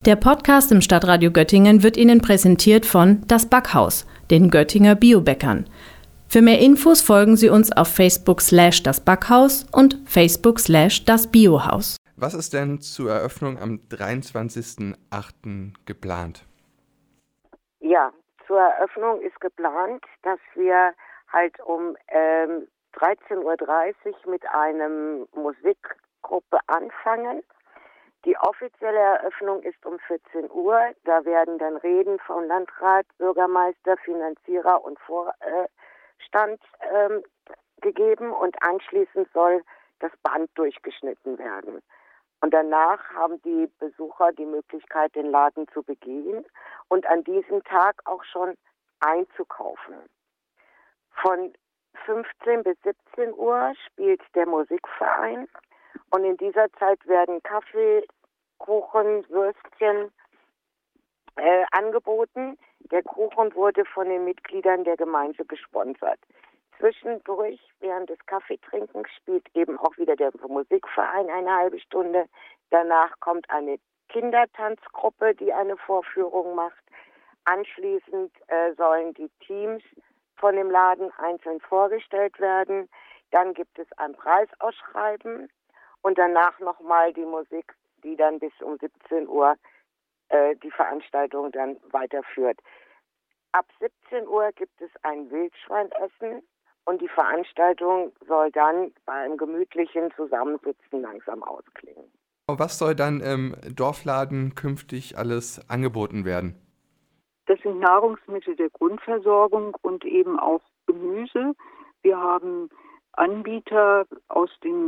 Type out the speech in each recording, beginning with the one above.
Der Podcast im Stadtradio Göttingen wird Ihnen präsentiert von Das Backhaus, den Göttinger Biobäckern. Für mehr Infos folgen Sie uns auf Facebook/Das Backhaus und Facebook/Das Biohaus. Was ist denn zur Eröffnung am 23.08. geplant? Ja, zur Eröffnung ist geplant, dass wir halt um 13.30 Uhr mit einem Musikgruppe anfangen. Die offizielle Eröffnung ist um 14 Uhr. Da werden dann Reden von Landrat, Bürgermeister, Finanzierer und Vorstand gegeben und anschließend soll das Band durchgeschnitten werden. Und danach haben die Besucher die Möglichkeit, den Laden zu begehen und an diesem Tag auch schon einzukaufen. Von 15 bis 17 Uhr spielt der Musikverein. Und in dieser Zeit werden Kaffee, Kuchen, Würstchen angeboten. Der Kuchen wurde von den Mitgliedern der Gemeinde gesponsert. Zwischendurch, während des Kaffeetrinkens, spielt eben auch wieder der Musikverein eine halbe Stunde. Danach kommt eine Kindertanzgruppe, die eine Vorführung macht. Anschließend sollen die Teams von dem Laden einzeln vorgestellt werden. Dann gibt es ein Preisausschreiben. Und danach nochmal die Musik, die dann bis um 17 Uhr die Veranstaltung dann weiterführt. Ab 17 Uhr gibt es ein Wildschweinessen und die Veranstaltung soll dann bei einem gemütlichen Zusammensitzen langsam ausklingen. Was soll dann im Dorfladen künftig alles angeboten werden? Das sind Nahrungsmittel der Grundversorgung und eben auch Gemüse. Wir haben Anbieter aus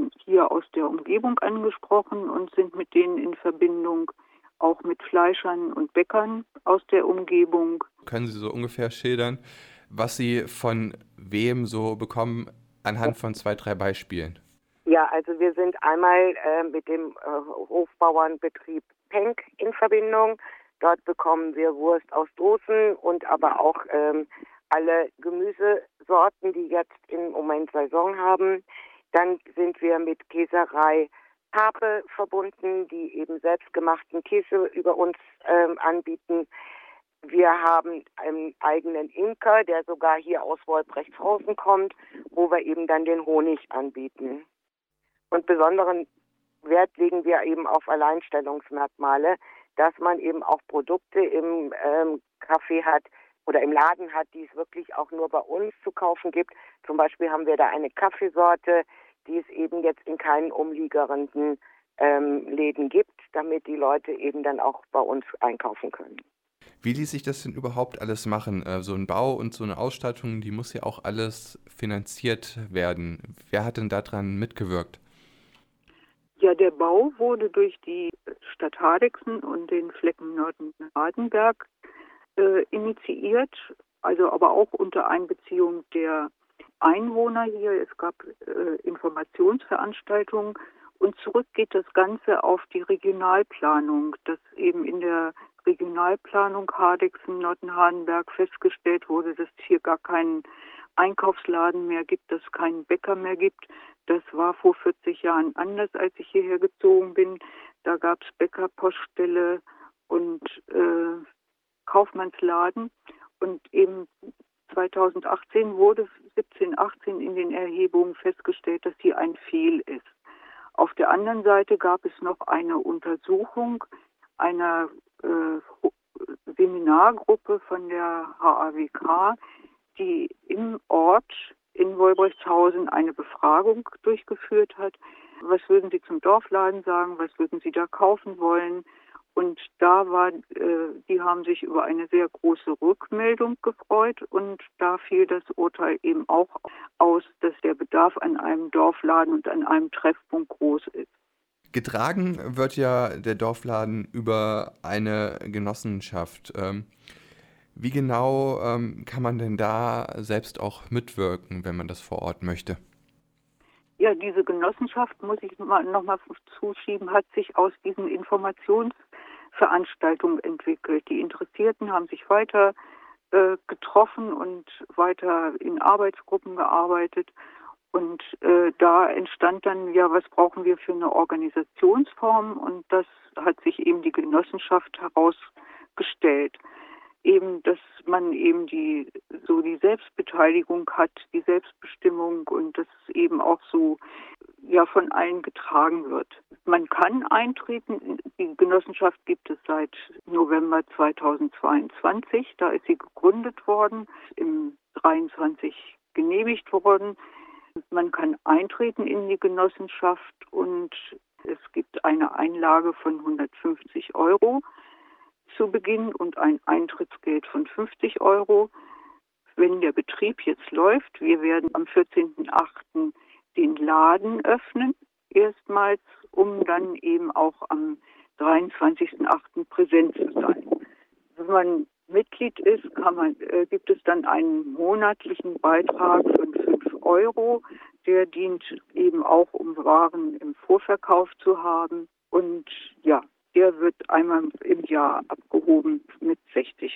der Umgebung angesprochen und sind mit denen in Verbindung, auch mit Fleischern und Bäckern aus der Umgebung. Können Sie so ungefähr schildern, was Sie von wem so bekommen, anhand von 2, 3 Beispielen? Ja, also wir sind einmal mit dem Hofbauernbetrieb Penk in Verbindung. Dort bekommen wir Wurst aus Dosen und aber auch alle Gemüsesorten, die jetzt im Moment Saison haben. Dann sind wir mit Käserei Pape verbunden, die eben selbstgemachten Käse über uns anbieten. Wir haben einen eigenen Imker, der sogar hier aus Wolbrechtshausen kommt, wo wir eben dann den Honig anbieten. Und besonderen Wert legen wir eben auf Alleinstellungsmerkmale, dass man eben auch Produkte im Café hat, oder im Laden hat, die es wirklich auch nur bei uns zu kaufen gibt. Zum Beispiel haben wir da eine Kaffeesorte, die es eben jetzt in keinen umliegenden Läden gibt, damit die Leute eben dann auch bei uns einkaufen können. Wie ließ sich das denn überhaupt alles machen? So ein Bau und so eine Ausstattung, die muss ja auch alles finanziert werden. Wer hat denn daran mitgewirkt? Ja, der Bau wurde durch die Stadt Hardegsen und den Flecken Norden-Hardenberg initiiert, also aber auch unter Einbeziehung der Einwohner hier. Es gab Informationsveranstaltungen und zurück geht das Ganze auf die Regionalplanung, dass eben in der Regionalplanung Hardegsen, Norden-Hardenberg festgestellt wurde, dass es hier gar keinen Einkaufsladen mehr gibt, dass es keinen Bäcker mehr gibt. Das war vor 40 Jahren anders, als ich hierher gezogen bin. Da gab es Bäcker, Poststelle und Kaufmannsladen und eben 2018 wurde 17, 18 in den Erhebungen festgestellt, dass hier ein Fehl ist. Auf der anderen Seite gab es noch eine Untersuchung einer Seminargruppe von der HAWK, die im Ort in Wolbrechtshausen eine Befragung durchgeführt hat. Was würden Sie zum Dorfladen sagen? Was würden Sie da kaufen wollen? Und die haben sich über eine sehr große Rückmeldung gefreut und da fiel das Urteil eben auch aus, dass der Bedarf an einem Dorfladen und an einem Treffpunkt groß ist. Getragen wird ja der Dorfladen über eine Genossenschaft. Wie genau kann man denn da selbst auch mitwirken, wenn man das vor Ort möchte? Ja, diese Genossenschaft, muss ich nochmal zuschieben, hat sich aus diesen Informationsveranstaltungen entwickelt. Die Interessierten haben sich weiter getroffen und weiter in Arbeitsgruppen gearbeitet Und da entstand dann, ja, was brauchen wir für eine Organisationsform? Und das hat sich eben die Genossenschaft herausgestellt. Eben, dass man eben die Selbstbeteiligung hat, die Selbstbestimmung und das eben auch so ja von allen getragen wird. Man kann eintreten. Die Genossenschaft gibt es seit November 2022. Da ist sie gegründet worden, im 23 genehmigt worden. Man kann eintreten in die Genossenschaft und es gibt eine Einlage von 150 € zu Beginn und ein Eintrittsgeld von 50 €. Wenn der Betrieb jetzt läuft, wir werden am 14.08. den Laden öffnen, erstmals, um dann eben auch am 23.08. präsent zu sein. Wenn man Mitglied ist, gibt es dann einen monatlichen Beitrag von 5 €. Der dient eben auch, um Waren im Vorverkauf zu haben. Und ja, der wird einmal im Jahr abgehoben mit 60